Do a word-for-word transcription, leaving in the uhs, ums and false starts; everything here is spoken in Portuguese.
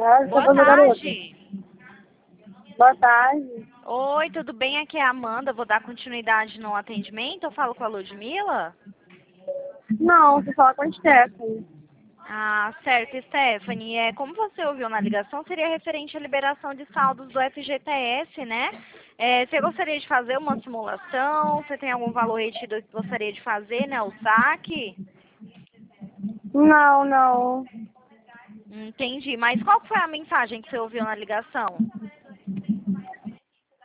Ah, Boa tá bom, garota. tarde. Boa tarde. Oi, tudo bem? Aqui é a Amanda. Vou dar continuidade no atendimento. Eu falo com a Ludmila? Não, você fala com a Stephanie. Ah, certo, Stephanie. É, como você ouviu na ligação, seria referente à liberação de saldos do F G T S, né? É, você gostaria de fazer uma simulação? Você tem algum valor retido que gostaria de fazer, né? O saque? Não, não. Entendi. Mas qual foi a mensagem que você ouviu na ligação?